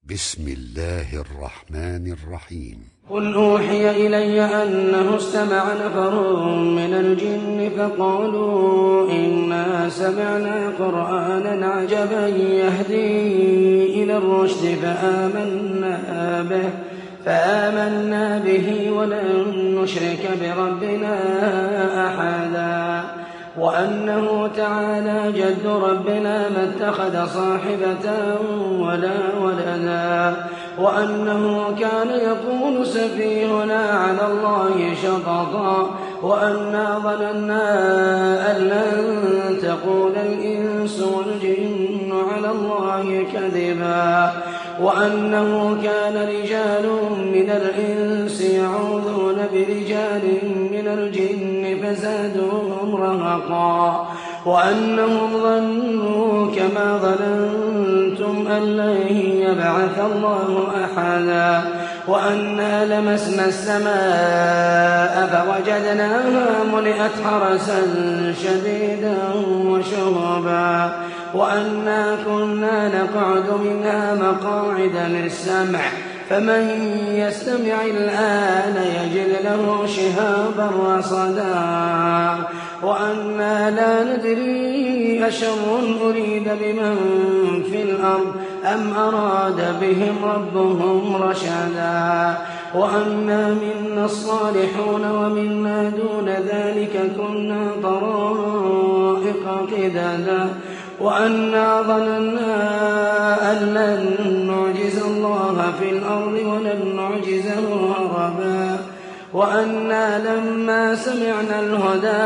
بسم الله الرحمن الرحيم. قل أوحي إلي أنه استمع نفر من الجن فقالوا إنا سمعنا قرآنا عجبا يهدي إلى الرشد فآمنا به ولن نشرك بربنا أحدا وأنه تعالى جد ربنا ما اتخذ صاحبة ولا ولدا وأنه كان يقول سفيهنا على الله شططا وأنا ظننا أن لن تقول الإنس والجن على الله كذبا وأنه كان رجال من الإنس يعوذون برجال من الجن فزادوهم رهقا وأنهم ظنوا كما ظننتم أن لن يبعث الله أحدا وأنا لمسنا السماء فوجدناها ملئت حرسا شديدا وشهبا وأنا كنا نقعد منها مقاعد للسمع فمن يستمع الآن يجد له شهابا رصدا وأنا لا ندري أشر أريد بمن في الأرض أم أراد بهم ربهم رشدا وأنا منا الصالحون ومنا دون ذلك كنا طرائق قددا وأنا ظننا أن لن نعجز الله في الأرض ولن نعجزه هربا وأنا لما سمعنا الهدى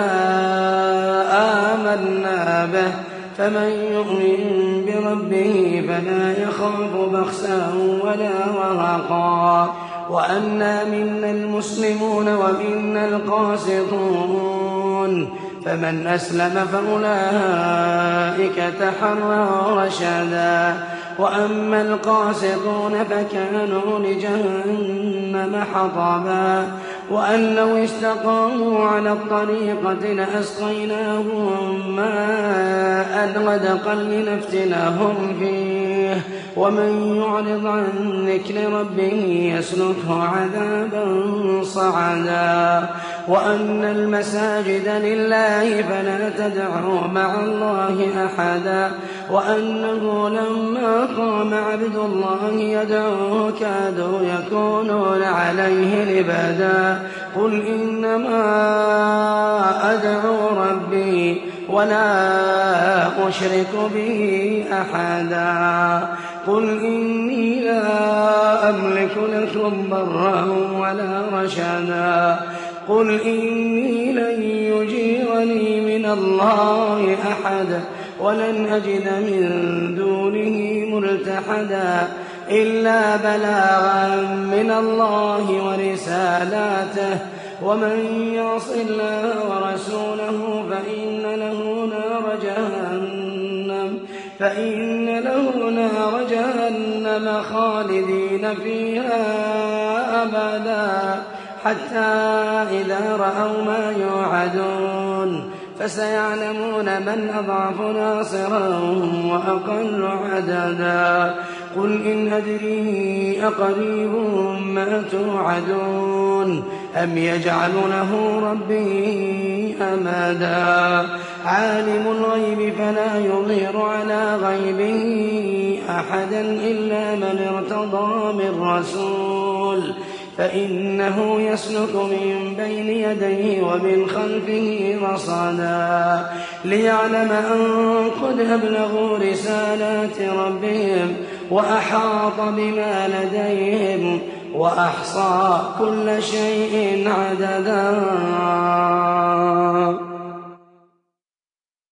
آمنا به فمن يؤمن بربه فلا يخاف بخسا ولا رهقا وأنا منا المسلمون ومنا القاسطون فمن أسلم فأولئك تحروا رشدا وأما القاسطون فكانوا لجهنم حطبا وأن لو استقاموا على الطريقة لأسقيناهم ماء غدقا لنفتنهم فيه ومن يعرض عن ذكر ربه يسلكه عذابا صعدا وأن المساجد لله فلا تدعوا مع الله أحدا وأنه لما قام عبد الله يدعوه كادوا يكونون عليه لبدا قل إنما أدعو ربي ولا أشرك به أحدا قل إني لا أملك لكم ضرا ولا رشدا قل إني لن يجيرني من الله أحد ولن أجد من دونه ملتحدا إلا بلاغا من الله ورسالاته ومن يعص الله ورسوله فإن له نار جهنم خالدين فيها أبدا حتى إذا رأوا ما يوعدون فسيعلمون من أضعف ناصرا وأقل عددا قل إن أدري أقريب ما توعدون أم يجعل له ربي أمدا عالم الغيب فلا يظهر على غيبه أحدا إلا من ارتضى من رسول فإنه يسلك من بين يديه ومن خلفه رصدا ليعلم أن قد أبلغوا رسالات ربهم وأحاط بما لديهم وأحصى كل شيء عددا.